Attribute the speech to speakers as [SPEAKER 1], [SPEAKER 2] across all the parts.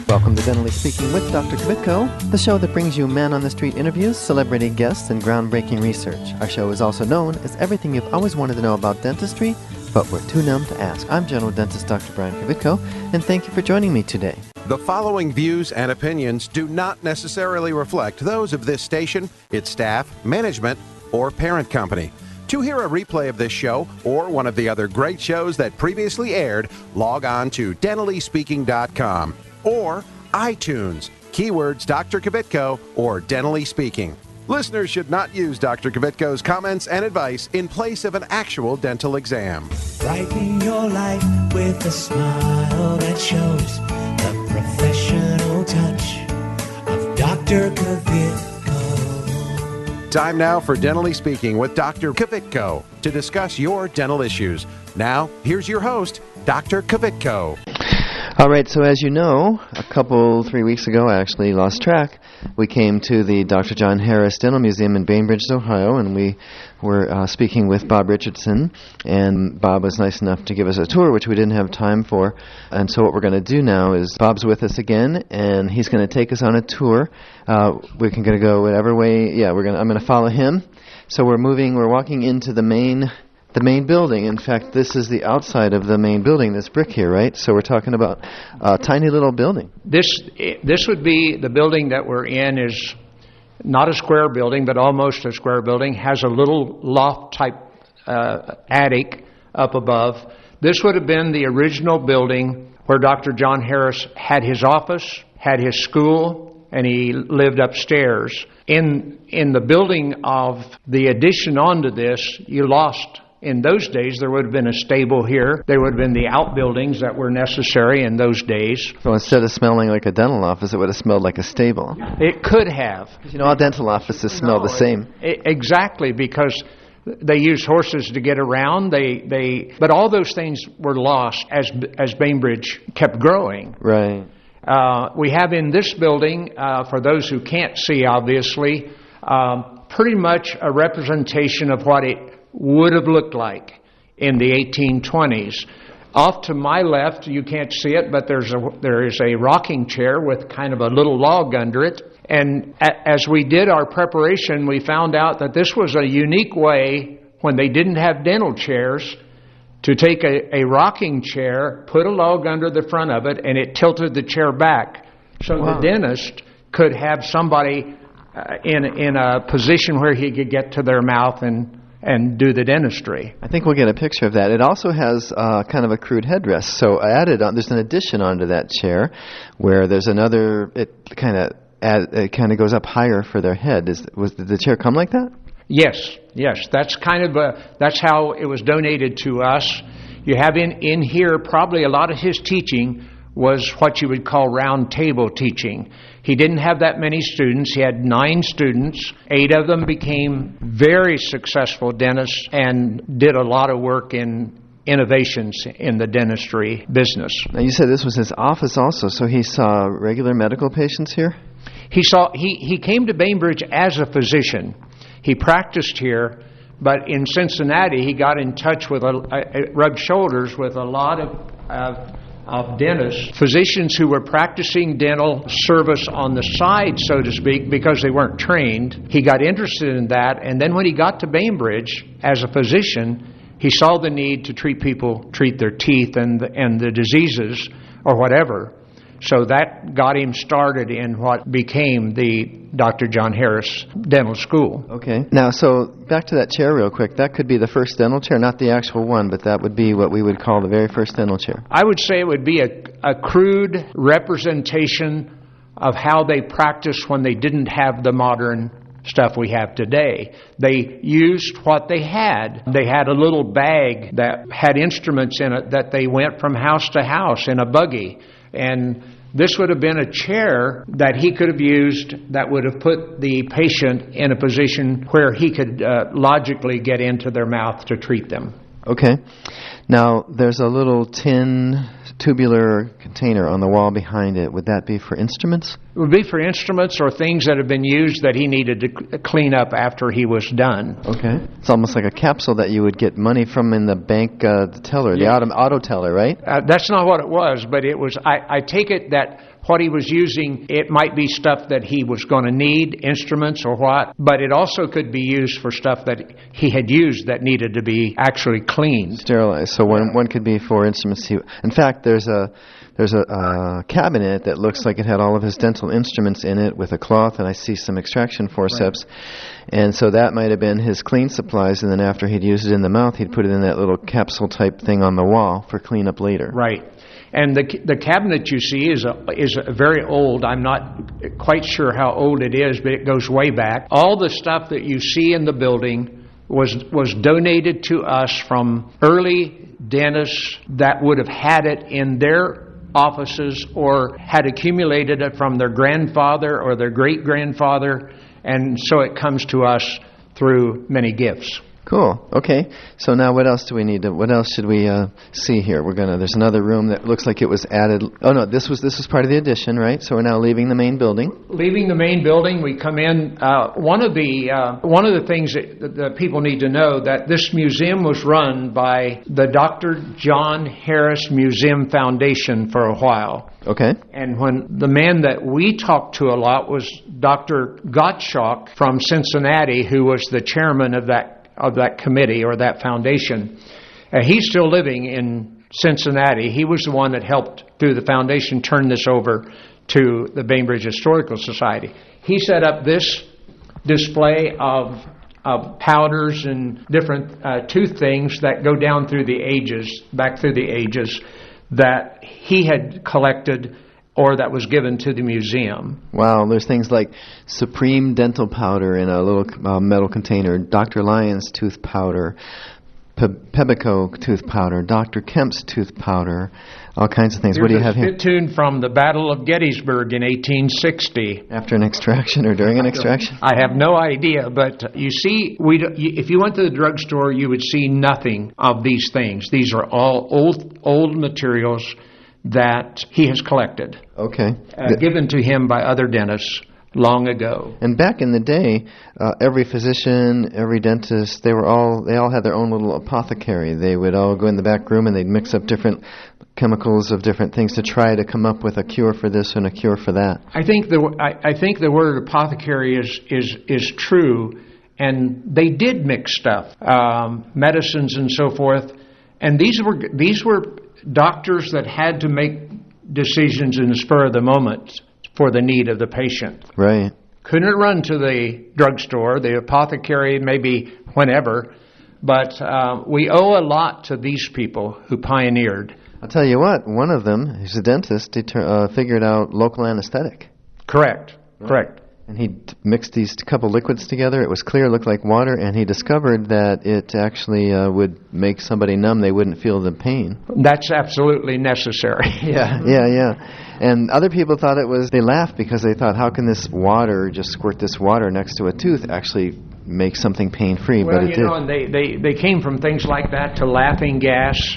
[SPEAKER 1] Welcome to Dentally Speaking with Dr. Kvitko, the show that brings you man-on-the-street interviews, celebrity guests, and groundbreaking research. Our show is also known as everything you've always wanted to know about dentistry, but we're too numb to ask. I'm general dentist Dr. Brian Kvitko, and thank you for joining me today.
[SPEAKER 2] The following views and opinions do not necessarily reflect those of this station, its staff, management, or parent company. To hear a replay of this show or one of the other great shows that previously aired, log on to dentallyspeaking.com or iTunes, keywords Dr. Kvitko or Dentally Speaking. Listeners should not use Dr. Kvitko's comments and advice in place of an actual dental exam.
[SPEAKER 3] Brighten your life with a smile that shows the professional touch of Dr. Kvitko.
[SPEAKER 2] Time now for Dentally Speaking with Dr. Kvitko to discuss your dental issues. Now, here's your host, Dr. Kvitko.
[SPEAKER 1] All right, so as you know, 3 weeks ago, I actually lost track, we came to the Dr. John Harris Dental Museum in Bainbridge, Ohio, and we were speaking with Bob Richardson, and Bob was nice enough to give us a tour, which we didn't have time for. And so what we're going to do now is Bob's with us again, and he's going to take us on a tour. We're going to go whatever way. Yeah, I'm going to follow him. So we're walking into the main building. In fact, this is the outside of the main building, this brick here, right? So we're talking about a tiny little building.
[SPEAKER 4] This would be the building that we're in is not a square building, but almost a square building, has a little loft-type attic up above. This would have been the original building where Dr. John Harris had his office, had his school, and he lived upstairs. In the building of the addition onto this, you lost. In those days, there would have been a stable here. There would have been the outbuildings that were necessary in those days.
[SPEAKER 1] So instead of smelling like a dental office, it would have smelled like a stable.
[SPEAKER 4] It could have.
[SPEAKER 1] You know, all dental offices smell the same.
[SPEAKER 4] Exactly, because they used horses to get around. But all those things were lost as Bainbridge kept growing.
[SPEAKER 1] Right.
[SPEAKER 4] We have in this building, for those who can't see, obviously, pretty much a representation of what it would have looked like in the 1820s. Off to my left, you can't see it, but there is a rocking chair with kind of a little log under it. And as we did our preparation, we found out that this was a unique way, when they didn't have dental chairs, to take a rocking chair, put a log under the front of it, and it tilted the chair back. So the dentist could have somebody in a position where he could get to their mouth and do the dentistry.
[SPEAKER 1] I think we'll get a picture of that. It also has kind of a crude headrest. So there's an addition onto that chair where there's another, it kind of goes up higher for their head. Did the chair come like that?
[SPEAKER 4] Yes. That's that's how it was donated to us. You have in here probably a lot of his teaching was what you would call round table teaching. He didn't have that many students. He had 9 students. 8 of them became very successful dentists and did a lot of work in innovations in the dentistry business.
[SPEAKER 1] Now you said this was his office also, so he saw regular medical patients here?
[SPEAKER 4] He came to Bainbridge as a physician. He practiced here, but in Cincinnati he got in touch with rubbed shoulders with a lot of dentists, physicians who were practicing dental service on the side, so to speak, because they weren't trained. He got interested in that, and then when he got to Bainbridge as a physician, he saw the need to treat their teeth and the diseases or whatever. So that got him started in what became the Dr. John Harris Dental School.
[SPEAKER 1] Okay. Now, so back to that chair real quick. That could be the first dental chair, not the actual one, but that would be what we would call the very first dental chair.
[SPEAKER 4] I would say it would be a crude representation of how they practiced when they didn't have the modern stuff we have today. They used what they had. They had a little bag that had instruments in it that they went from house to house in a buggy. And this would have been a chair that he could have used that would have put the patient in a position where he could logically get into their mouth to treat them.
[SPEAKER 1] Okay. Now, there's a little tin tubular container on the wall behind it. Would that be for instruments?
[SPEAKER 4] It would be for instruments or things that have been used that he needed to clean up after he was done.
[SPEAKER 1] Okay. It's almost like a capsule that you would get money from in the bank teller, the auto teller, right?
[SPEAKER 4] That's not what it was, but it was. I take it that what he was using, it might be stuff that he was going to need, instruments or what, but it also could be used for stuff that he had used that needed to be actually cleaned.
[SPEAKER 1] Sterilized. So one could be for instruments. In fact, there's a cabinet that looks like it had all of his dental instruments in it with a cloth, and I see some extraction forceps. Right. And so that might have been his clean supplies, and then after he'd used it in the mouth, he'd put it in that little capsule-type thing on the wall for cleanup later.
[SPEAKER 4] Right. And the cabinet you see is very old. I'm not quite sure how old it is, but it goes way back. All the stuff that you see in the building was donated to us from early dentists that would have had it in their offices or had accumulated it from their grandfather or their great-grandfather, and so it comes to us through many gifts.
[SPEAKER 1] Cool. Okay. So now what else do we need? What else should we see here? There's another room that looks like it was added. Oh no, this was part of the addition, right? So we're now leaving the main building.
[SPEAKER 4] Leaving the main building, we come in. One of the things that the people need to know that this museum was run by the Dr. John Harris Museum Foundation for a while.
[SPEAKER 1] Okay.
[SPEAKER 4] And when the man that we talked to a lot was Dr. Gottschalk from Cincinnati, who was the chairman of that committee or that foundation. He's still living in Cincinnati. He was the one that helped, through the foundation, turn this over to the Bainbridge Historical Society. He set up this display of powders and different tooth things that go down through the ages, back through the ages, that he had collected or that was given to the museum.
[SPEAKER 1] Wow, there's things like Supreme Dental Powder in a little metal container, Dr. Lyon's tooth powder, Pebico tooth powder, Dr. Kemp's tooth powder, all kinds of things.
[SPEAKER 4] Here's
[SPEAKER 1] what do you have here?
[SPEAKER 4] There's a spittoon from the Battle of Gettysburg in 1860.
[SPEAKER 1] After an extraction or during an extraction?
[SPEAKER 4] I have no idea, but you see, if you went to the drugstore, you would see nothing of these things. These are all old materials that he has collected.
[SPEAKER 1] Okay.
[SPEAKER 4] Given to him by other dentists long ago.
[SPEAKER 1] And back in the day, every physician, every dentist, they all had their own little apothecary. They would all go in the back room and they'd mix up different chemicals of different things to try to come up with a cure for this and a cure for that.
[SPEAKER 4] I think the word apothecary is true, and they did mix stuff, medicines and so forth. And these were doctors that had to make decisions in the spur of the moment for the need of the patient.
[SPEAKER 1] Right.
[SPEAKER 4] Couldn't run to the drugstore, the apothecary, maybe whenever, but we owe a lot to these people who pioneered.
[SPEAKER 1] I'll tell you what, one of them, he's a dentist, he figured out local anesthetic.
[SPEAKER 4] Correct.
[SPEAKER 1] And he mixed these couple liquids together. It was clear, looked like water, and he discovered that it actually would make somebody numb. They wouldn't feel the pain.
[SPEAKER 4] That's absolutely necessary.
[SPEAKER 1] Yeah. And other people thought they laughed because they thought, how can this water, just squirt this water next to a tooth, actually make something pain-free?
[SPEAKER 4] Well,
[SPEAKER 1] but it did.
[SPEAKER 4] And they came from things like that to laughing gas,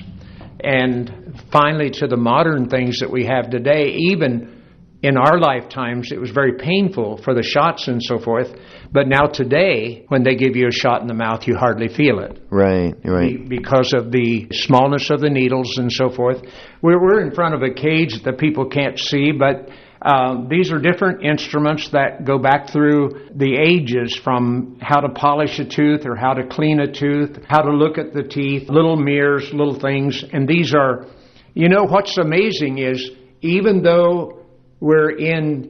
[SPEAKER 4] and finally to the modern things that we have today. Even in our lifetimes, it was very painful for the shots and so forth. But now today, when they give you a shot in the mouth, you hardly feel it.
[SPEAKER 1] Right.
[SPEAKER 4] Because of the smallness of the needles and so forth. We're in front of a cage that people can't see, but these are different instruments that go back through the ages, from how to polish a tooth or how to clean a tooth, how to look at the teeth, little mirrors, little things. And these are, what's amazing is, even though we're in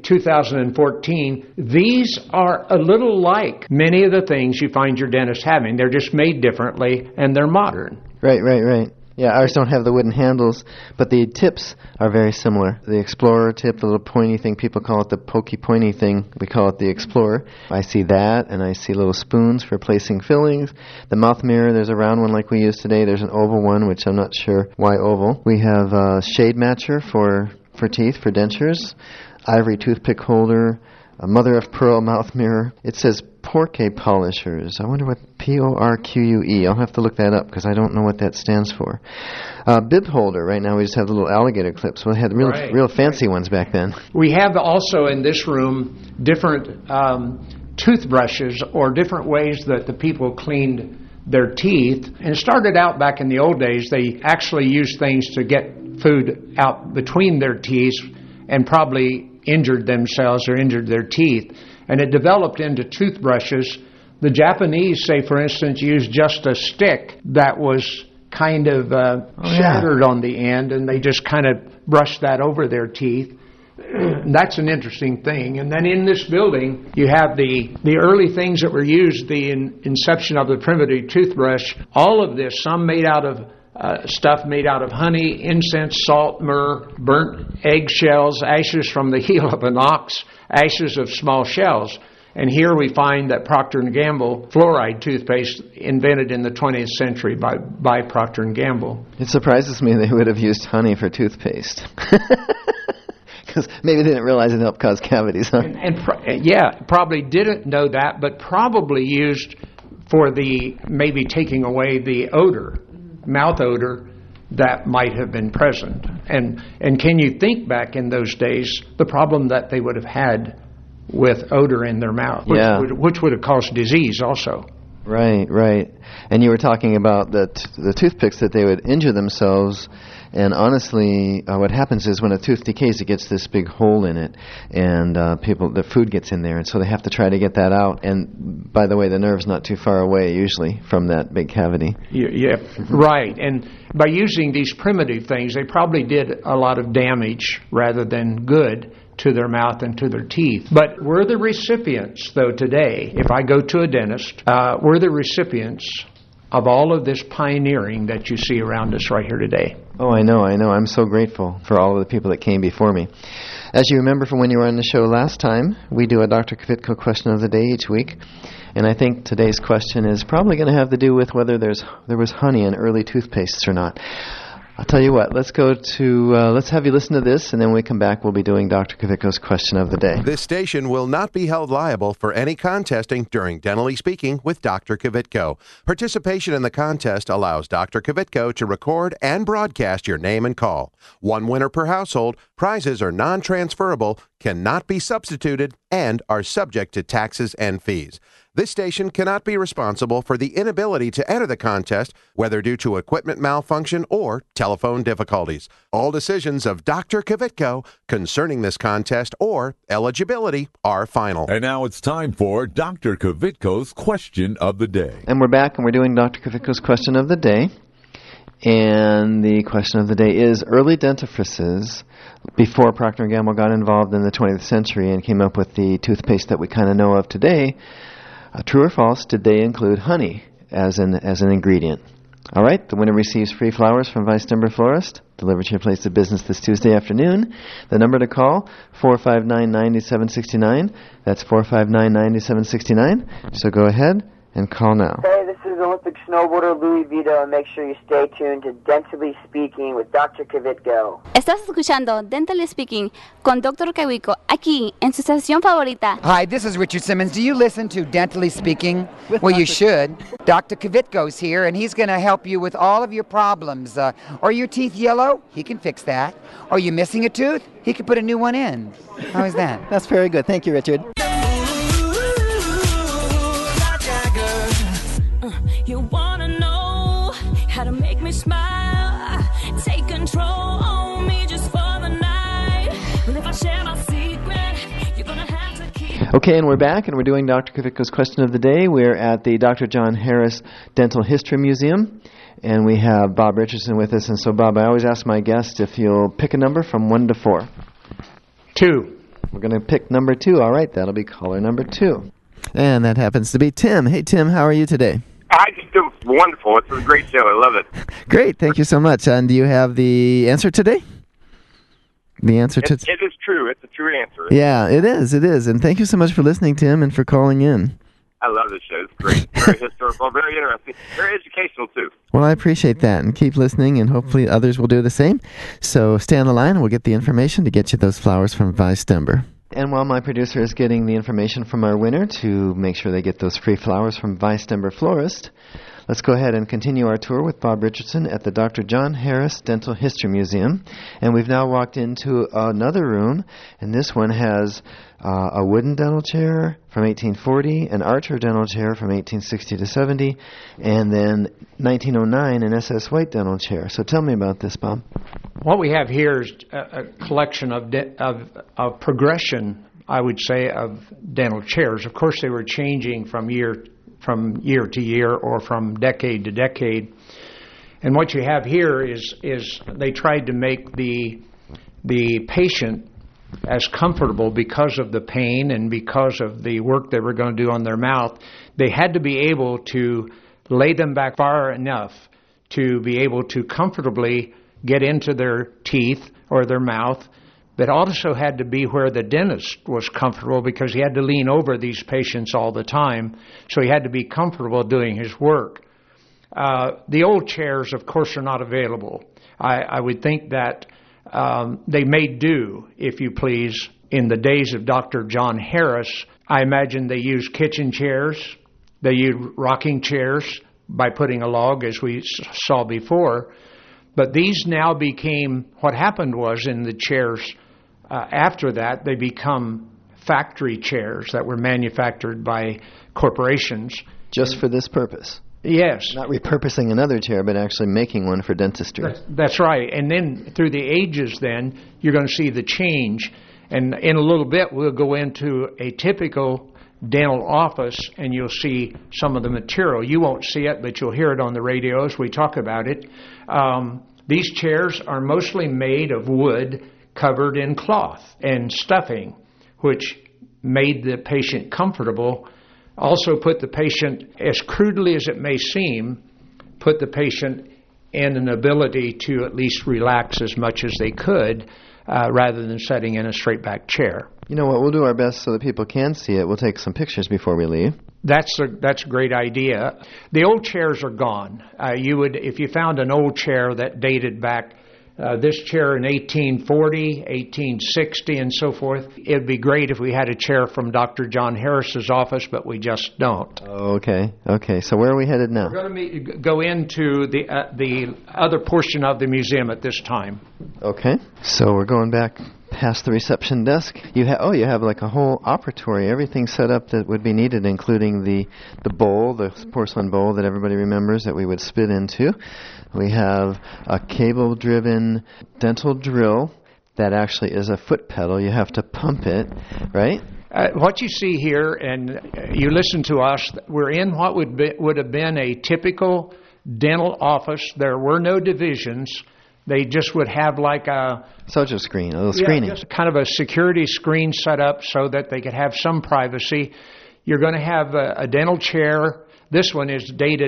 [SPEAKER 4] 2014, these are a little like many of the things you find your dentist having. They're just made differently, and they're modern.
[SPEAKER 1] Right. Yeah, ours don't have the wooden handles, but the tips are very similar. The Explorer tip, the little pointy thing, people call it the pokey pointy thing. We call it the Explorer. I see that, and I see little spoons for placing fillings. The mouth mirror, there's a round one like we use today. There's an oval one, which I'm not sure why oval. We have a shade matcher for teeth, for dentures, ivory toothpick holder, a mother-of-pearl mouth mirror. It says Porque polishers. I wonder what Porque. I'll have to look that up because I don't know what that stands for. Bib holder. Right now we just have the little alligator clips. We had real fancy ones back then.
[SPEAKER 4] We have also in this room different toothbrushes or different ways that the people cleaned their teeth. And it started out back in the old days, they actually used things to get food out between their teeth, and probably injured themselves or injured their teeth. And it developed into toothbrushes. The Japanese, say, for instance, used just a stick that was kind of shattered on the end, and they just kind of brushed that over their teeth. That's an interesting thing. And then in this building, you have the early things that were used, the inception of the primitive toothbrush. All of this, some made out of stuff made out of honey, incense, salt, myrrh, burnt eggshells, ashes from the heel of an ox, ashes of small shells. And here we find that Procter & Gamble fluoride toothpaste invented in the 20th century by Procter & Gamble.
[SPEAKER 1] It surprises me they would have used honey for toothpaste. Because maybe they didn't realize it helped cause cavities, huh?
[SPEAKER 4] Probably didn't know that, but probably used for the maybe taking away the odor, mouth odor, that might have been present. And can you think back in those days, the problem that they would have had with odor in their mouth, which would have caused disease also.
[SPEAKER 1] Right. And you were talking about the toothpicks that they would injure themselves. And honestly, what happens is when a tooth decays, it gets this big hole in it, and the food gets in there, and so they have to try to get that out. And by the way, the nerve's not too far away usually from that big cavity.
[SPEAKER 4] Yeah, right. And by using these primitive things, they probably did a lot of damage rather than good to their mouth and to their teeth. But we're the recipients, though, today, if I go to a dentist, we're the recipients of all of this pioneering that you see around us right here today.
[SPEAKER 1] Oh, I know. I'm so grateful for all of the people that came before me. As you remember from when you were on the show last time, we do a Dr. Kvitko question of the day each week. And I think today's question is probably going to have to do with whether there was honey in early toothpastes or not. I'll tell you what, let's have you listen to this, and then when we come back, we'll be doing Dr. Kvitko's question of the day.
[SPEAKER 2] This station will not be held liable for any contesting during Dentally Speaking with Dr. Kvitko. Participation in the contest allows Dr. Kvitko to record and broadcast your name and call. One winner per household, prizes are non-transferable, cannot be substituted, and are subject to taxes and fees. This station cannot be responsible for the inability to enter the contest, whether due to equipment malfunction or telephone difficulties. All decisions of Dr. Kvitko concerning this contest or eligibility are final.
[SPEAKER 5] And now it's time for Dr. Kvitko's question of the day.
[SPEAKER 1] And we're back, and we're doing Dr. Kvitko's question of the day. And the question of the day is, early dentifrices, before Procter & Gamble got involved in the 20th century and came up with the toothpaste that we kind of know of today, true or false, did they include honey as an ingredient? All right, the winner receives free flowers from Vice Timber Florist, delivered to your place of business this Tuesday afternoon. The number to call, 459-9769. That's 459-9769. So go ahead and call now.
[SPEAKER 6] Hey, this is Olympic snowboarder Louis Vito, and make sure you stay tuned to Dentally Speaking with Dr. Kvitko.
[SPEAKER 7] Estás escuchando Dentally Speaking con Dr. Kvitko aquí en su estación favorita.
[SPEAKER 8] Hi, this is Richard Simmons. Do you listen to Dentally Speaking? Well, you should. Dr. Kvitko's here, and he's going to help you with all of your problems. Are your teeth yellow? He can fix that. Are you missing a tooth? He can put a new one in. How is that?
[SPEAKER 9] That's very good. Thank you, Richard.
[SPEAKER 10] You wanna know how to make me smile, take control on me just for the night. And if I share my secret, you're gonna have to keep.
[SPEAKER 1] Okay, and we're back, and we're doing Dr. Kvitko's question of the day. We're at the Dr. John Harris Dental History Museum, and we have Bob Richardson with us. And so, Bob, I always ask my guests if you'll pick a number from 1 to 4.
[SPEAKER 4] 2.
[SPEAKER 1] We're going to pick number 2. All right, that'll be caller number 2. And that happens to be Tim. Hey, Tim, how are you today?
[SPEAKER 11] I just do wonderful. It's a great show. I love it.
[SPEAKER 1] Great. Thank you so much. And do you have the answer today? The answer to...
[SPEAKER 11] It is true. It's a true answer.
[SPEAKER 1] Yeah, it is. It is. And thank you so much for listening, Tim, and for calling in.
[SPEAKER 11] I love this show. It's great. Very historical, very interesting, very educational, too.
[SPEAKER 1] Well, I appreciate that. And keep listening, and hopefully others will do the same. So stay on the line, and we'll get the information to get you those flowers from Vice Timber. And while my producer is getting the information from our winner to make sure they get those free flowers from Vice Timber Florist, Let's go ahead and continue our tour with Bob Richardson at the Dr. John Harris Dental History Museum. And we've now walked into another room, and this one has a wooden dental chair from 1840, an Archer dental chair from 1860 to 70, and then 1909 an SS White dental chair. So tell me about this, Bob.
[SPEAKER 4] What we have here is a collection of progression, I would say, of dental chairs. Of course, they were changing from year to year or from decade to decade. And what you have here is they tried to make the patient as comfortable because of the pain and because of the work they were going to do on their mouth. They had to be able to lay them back far enough to be able to comfortably get into their teeth or their mouth, but also had to be where the dentist was comfortable because he had to lean over these patients all the time, so he had to be comfortable doing his work. The old chairs, of course, are not available. I would think that they made do, if you please, in the days of Dr. John Harris. I imagine they used kitchen chairs, they used rocking chairs by putting a log, as we saw before. But these now became, what happened was in the chairs after that, they become factory chairs that were manufactured by corporations.
[SPEAKER 1] Just for this purpose?
[SPEAKER 4] Yes.
[SPEAKER 1] Not repurposing another chair, but actually making one for dentistry.
[SPEAKER 4] That's right. And then through the ages then, you're going to see the change. And in a little bit, we'll go into a typical dental office, and you'll see some of the material. You won't see it, but you'll hear it on the radio as we talk about it. These chairs are mostly made of wood covered in cloth and stuffing, which made the patient comfortable. Also put the patient, as crudely as it may seem, put the patient in an ability to at least relax as much as they could rather than sitting in a straight back chair.
[SPEAKER 1] You know what, we'll do our best so that people can see it. We'll take some pictures before we leave.
[SPEAKER 4] That's a great idea. The old chairs are gone. If you found an old chair that dated back, this chair in 1840, 1860, and so forth, it'd be great if we had a chair from Dr. John Harris's office, but we just don't.
[SPEAKER 1] Okay. So where are we headed now?
[SPEAKER 4] We're going to go into the other portion of the museum at this time.
[SPEAKER 1] Okay. So we're going back past the reception desk. You have like a whole operatory, everything set up that would be needed, including the bowl, the porcelain bowl that everybody remembers that we would spit into. We have a cable-driven dental drill that actually is a foot pedal. You have to pump it, right?
[SPEAKER 4] What you see here, and you listen to us, we're in what would have been a typical dental office. There were no divisions. They just would have like a
[SPEAKER 1] social screen, a little screening.
[SPEAKER 4] Just kind of a security screen set up so that they could have some privacy. You're going to have a dental chair. This one is dated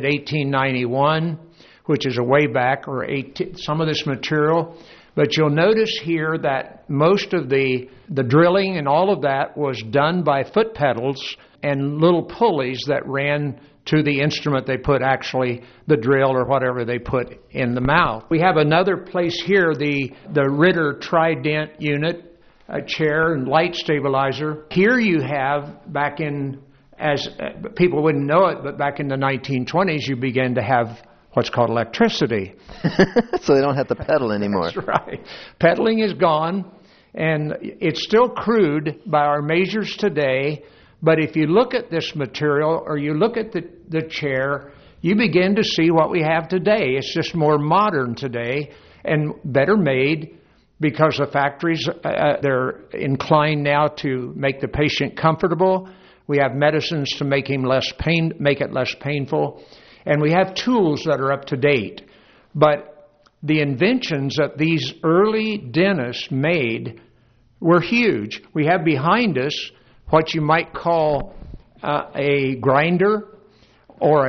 [SPEAKER 4] 1891, which is a way back, or some of this material. But you'll notice here that most of the drilling and all of that was done by foot pedals and little pulleys that ran to the instrument they put, actually the drill or whatever they put in the mouth. We have another place here, the Ritter Trident unit, a chair and light stabilizer. Here you have, back in, as people wouldn't know it, but back in the 1920s, you began to have what's called electricity.
[SPEAKER 1] So they don't have to pedal anymore.
[SPEAKER 4] That's right. Pedaling is gone, and it's still crude by our measures today. But if you look at this material or you look at the chair, you begin to see what we have today. It's just more modern today and better made because the factories, they're inclined now to make the patient comfortable. We have medicines to make it less painful. And we have tools that are up to date. But the inventions that these early dentists made were huge. We have behind us what you might call a grinder or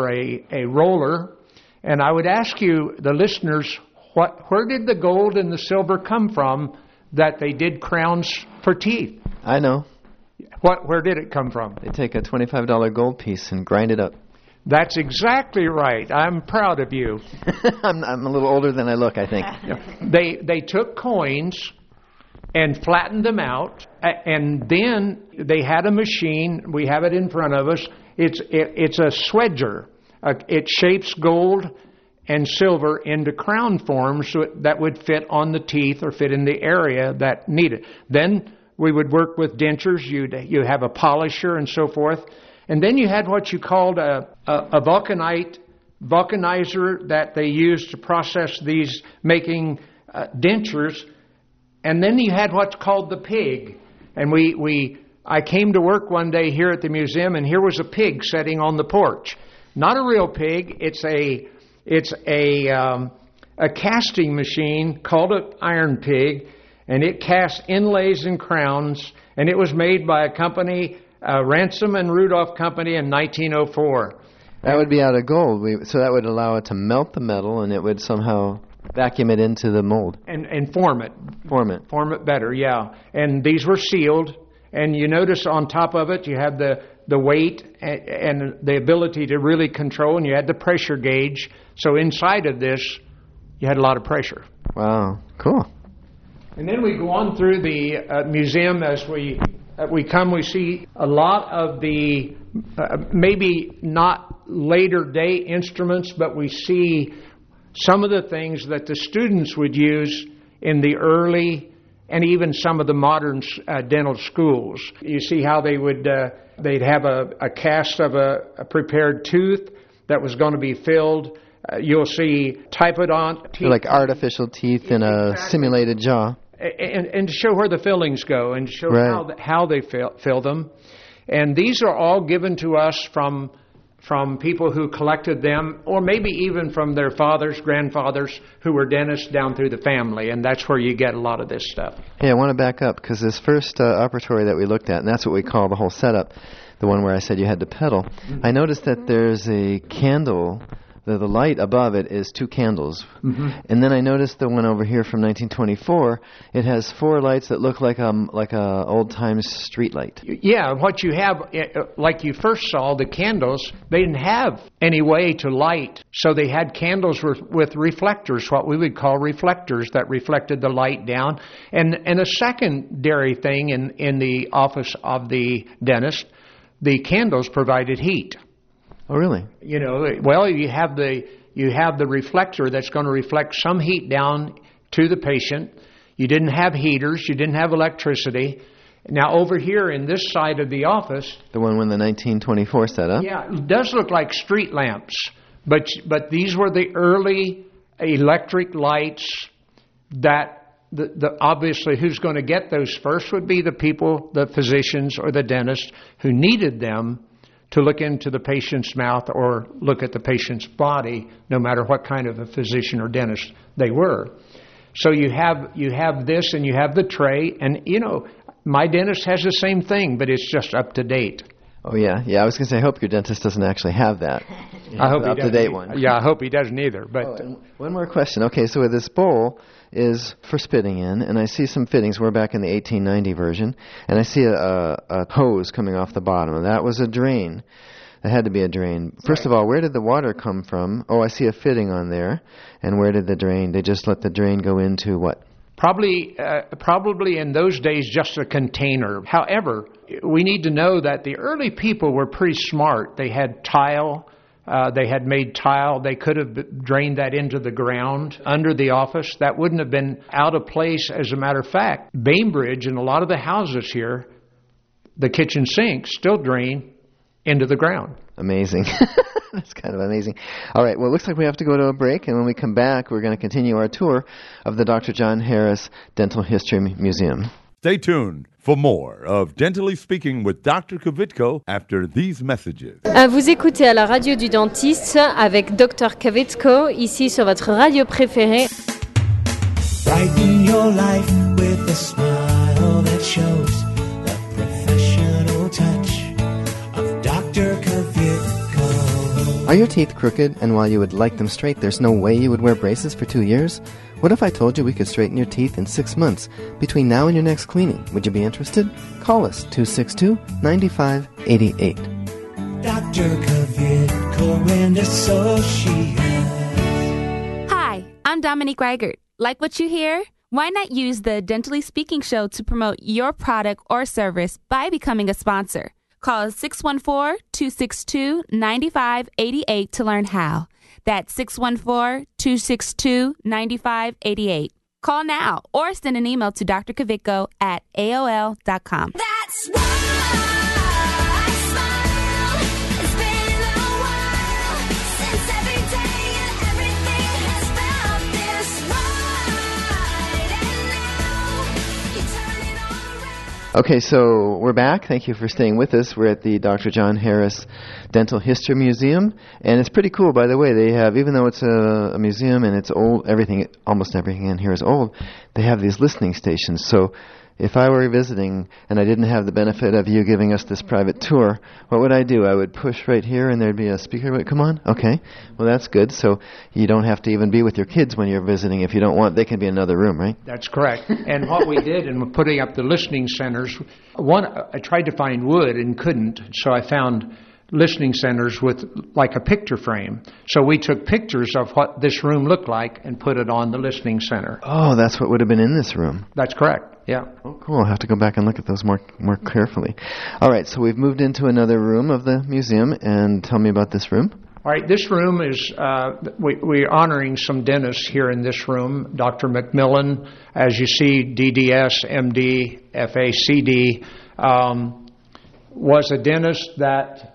[SPEAKER 4] a roller. And I would ask you, the listeners, where did the gold and the silver come from that they did crowns for teeth?
[SPEAKER 1] I know.
[SPEAKER 4] Where did it come from?
[SPEAKER 1] They take a $25 gold piece and grind it up.
[SPEAKER 4] That's exactly right. I'm proud of you.
[SPEAKER 1] I'm a little older than I look, I think.
[SPEAKER 4] They took coins and flattened them out, and then they had a machine. We have it in front of us. It's a swedger. it shapes gold and silver into crown forms that would fit on the teeth or fit in the area that needed. Then we would work with dentures. You have a polisher and so forth. And then you had what you called a vulcanizer that they used to process these, making dentures. And then you had what's called the pig. And I came to work one day here at the museum, and here was a pig sitting on the porch. Not a real pig. It's a casting machine called an iron pig, and it casts inlays and crowns. And it was made by a company, Ransom and Rudolph Company, in 1904.
[SPEAKER 1] That would be out of gold. So that would allow it to melt the metal, and it would somehow vacuum it into the mold.
[SPEAKER 4] And form it.
[SPEAKER 1] Form it.
[SPEAKER 4] Form it better, yeah. And these were sealed. And you notice on top of it, you have the weight and the ability to really control, and you had the pressure gauge. So inside of this, you had a lot of pressure.
[SPEAKER 1] Wow, cool.
[SPEAKER 4] And then we go on through the museum. As we come, we see a lot of the maybe not later day instruments, but we see some of the things that the students would use in the early and even some of the modern dental schools. You see how they'd have a cast of a prepared tooth that was going to be filled. You'll see typodont teeth.
[SPEAKER 1] Like artificial teeth in a simulated jaw.
[SPEAKER 4] And to show where the fillings go and show how they fill them. And these are all given to us from people who collected them, or maybe even from their fathers, grandfathers, who were dentists down through the family, and that's where you get a lot of this stuff.
[SPEAKER 1] Hey, I want to back up, because this first operatory that we looked at, and that's what we call the whole setup, the one where I said you had to pedal, I noticed that there's a candle. The light above it is 2 candles. Mm-hmm. And then I noticed the one over here from 1924, it has 4 lights that look like a old-time street light.
[SPEAKER 4] Yeah, what you have, like you first saw, the candles, they didn't have any way to light. So they had candles with reflectors, what we would call reflectors, that reflected the light down. And a secondary thing in the office of the dentist, the candles provided heat.
[SPEAKER 1] Oh, really?
[SPEAKER 4] You know, well, you have the reflector that's going to reflect some heat down to the patient. You didn't have heaters. You didn't have electricity. Now, over here in this side of the office...
[SPEAKER 1] The one with the 1924 setup?
[SPEAKER 4] Yeah, it does look like street lamps. But these were the early electric lights that... obviously, who's going to get those first would be the people, the physicians or the dentists, who needed them to look into the patient's mouth or look at the patient's body, no matter what kind of a physician or dentist they were. So you have this, and you have the tray, and you know, my dentist has the same thing, but it's just up to date.
[SPEAKER 1] Oh yeah. I was going to say, I hope your dentist doesn't actually have that.
[SPEAKER 4] I hope
[SPEAKER 1] up to date one.
[SPEAKER 4] Yeah, I hope he doesn't either. But
[SPEAKER 1] one more question. Okay, so this bowl is for spitting in, and I see some fittings. We're back in the 1890 version, and I see a hose coming off the bottom, and that was a drain. That had to be a drain. First of all, where did the water come from? Oh, I see a fitting on there. And where did the drain? They just let the drain go into what?
[SPEAKER 4] Probably in those days, just a container. However, we need to know that the early people were pretty smart. They had tile. They had made tile. They could have drained that into the ground under the office. That wouldn't have been out of place. As a matter of fact, Bainbridge and a lot of the houses here, the kitchen sinks still drain into the ground.
[SPEAKER 1] Amazing. That's kind of amazing. All right, well, it looks like we have to go to a break, and when we come back, we're going to continue our tour of the Dr. John Harris Dental History Museum.
[SPEAKER 5] Stay tuned for more of Dentally Speaking with Dr. Kvitko after these messages.
[SPEAKER 9] Vous écoutez à la radio du dentiste avec Dr. Kvitko, ici sur votre radio préférée.
[SPEAKER 3] Brighten your life with a smile that shows the professional touch of Dr. Kvitko.
[SPEAKER 1] Are your teeth crooked, and while you would like them straight, there's no way you would wear braces for 2 years? What if I told you we could straighten your teeth in 6 months between now and your next cleaning? Would you be interested? Call us, 262-9588.
[SPEAKER 3] Dr. Kvitko and Associates.
[SPEAKER 7] Hi, I'm Dominique Reichert. Like what you hear? Why not use the Dentally Speaking show to promote your product or service by becoming a sponsor?
[SPEAKER 12] Call 614-262-9588 to learn how. That's 614-262-9588. Call now or send an email to drkavitko at AOL.com.
[SPEAKER 10] That's why I smile. It's been a while since every day and everything has felt this right. And now you turn it all around.
[SPEAKER 1] Okay, so we're back. Thank you for staying with us. We're at the Dr. John Harris Dental History Museum, and it's pretty cool, by the way. They have, even though it's a museum and it's old, almost everything in here is old, they have these listening stations. So if I were visiting and I didn't have the benefit of you giving us this private tour, what would I do? I would push right here and there'd be a speaker. Come on. Okay. Well, that's good. So you don't have to even be with your kids when you're visiting. If you don't want, they can be in another room, right?
[SPEAKER 4] That's correct. And what we did in putting up the listening centers, I tried to find wood and couldn't, so I found listening centers with like a picture frame. So we took pictures of what this room looked like and put it on the listening center.
[SPEAKER 1] Oh, that's what would have been in this room.
[SPEAKER 4] That's correct. Yeah.
[SPEAKER 1] Oh, cool. I'll have to go back and look at those more carefully. All right, so we've moved into another room of the museum, and tell me about this room.
[SPEAKER 4] All right, this room is, we're honoring some dentists here in this room. Dr. McMillan, as you see, DDS, MD, FACD, was a dentist that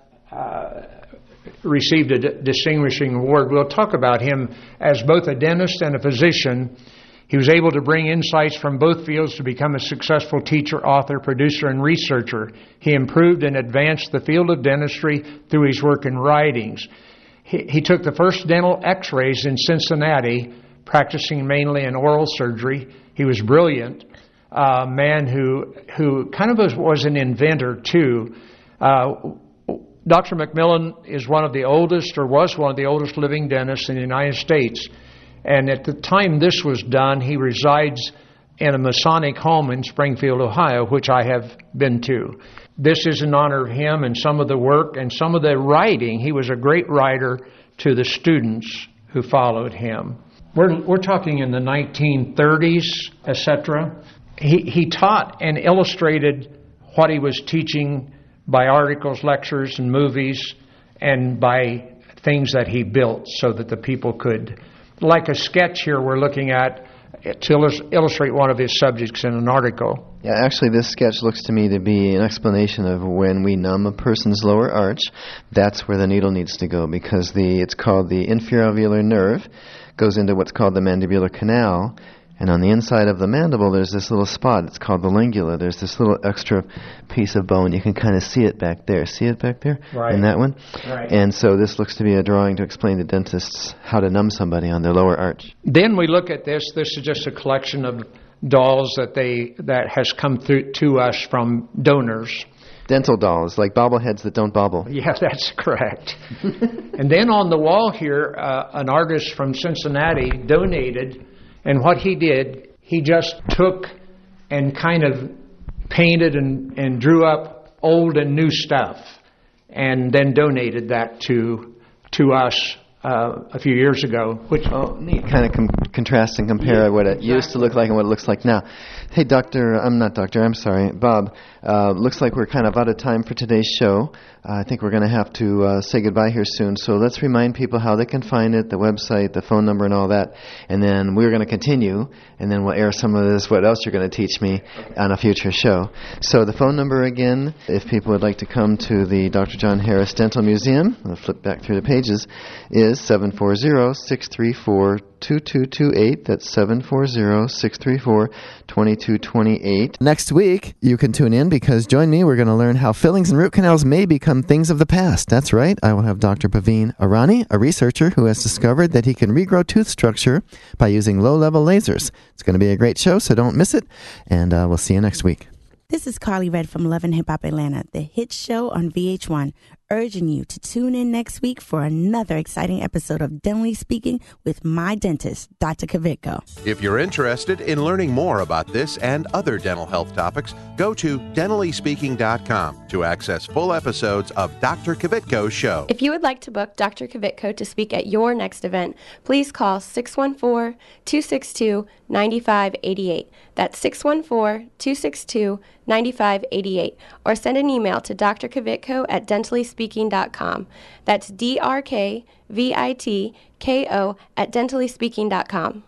[SPEAKER 4] received a distinguishing award. We'll talk about him as both a dentist and a physician. He was able to bring insights from both fields to become a successful teacher, author, producer, and researcher. He improved and advanced the field of dentistry through his work and writings. He took the first dental x-rays in Cincinnati, practicing mainly in oral surgery. He was brilliant, a man who kind of was an inventor, too. Dr. McMillan is one of the oldest, or was one of the oldest living dentists in the United States. And at the time this was done, he resides in a Masonic home in Springfield, Ohio, which I have been to. This is in honor of him and some of the work and some of the writing. He was a great writer to the students who followed him. We're talking in the 1930s, etc. He taught and illustrated what he was teaching by articles, lectures, and movies, and by things that he built so that the people could, like a sketch here we're looking at, to illustrate one of his subjects in an article.
[SPEAKER 1] Yeah, actually this sketch looks to me to be an explanation of when we numb a person's lower arch, that's where the needle needs to go, because it's called the inferior nerve, goes into what's called the mandibular canal, and on the inside of the mandible there's this little spot, it's called the lingula. There's this little extra piece of bone. You can kind of see it back there. See it back there?
[SPEAKER 4] Right.
[SPEAKER 1] In that one?
[SPEAKER 4] Right.
[SPEAKER 1] And so this looks to be a drawing to explain to dentists how to numb somebody on their lower arch.
[SPEAKER 4] Then we look at this. This is just a collection of dolls that has come through to us from donors.
[SPEAKER 1] Dental dolls, like bobbleheads that don't bobble.
[SPEAKER 4] Yeah, that's correct. And then on the wall here, an artist from Cincinnati donated. And what he did, he just took and kind of painted and drew up old and new stuff, and then donated that to us a few years ago. Which
[SPEAKER 1] neat. Kind of contrast and compare what it used to look like and what it looks like now. Hey, Bob, looks like we're kind of out of time for today's show. I think we're going to have to say goodbye here soon. So let's remind people how they can find it, the website, the phone number, and all that. And then we're going to continue, and then we'll air some of this, what else you're going to teach me on a future show. So the phone number again, if people would like to come to the Dr. John Harris Dental Museum, I'll flip back through the pages, is 740-634-2228. That's 740-634-2228. Next week, you can tune in because join me. We're going to learn how fillings and root canals may become things of the past. That's right. I will have Dr. Paveen Arani, a researcher who has discovered that he can regrow tooth structure by using low-level lasers. It's going to be a great show, so don't miss it. And we'll see you next week.
[SPEAKER 13] This is Carly Red from Love and Hip Hop Atlanta, the hit show on VH1, urging you to tune in next week for another exciting episode of Dentally Speaking with my dentist, Dr. Kavitko.
[SPEAKER 2] If you're interested in learning more about this and other dental health topics, go to dentallyspeaking.com to access full episodes of Dr. Kavitko's show.
[SPEAKER 14] If you would like to book Dr. Kavitko to speak at your next event, please call 614-262-9588. That's 614-262-9588. 9588 or send an email to drkvitko at dentalyspeaking.com. That's drkvitko at dentalyspeaking.com.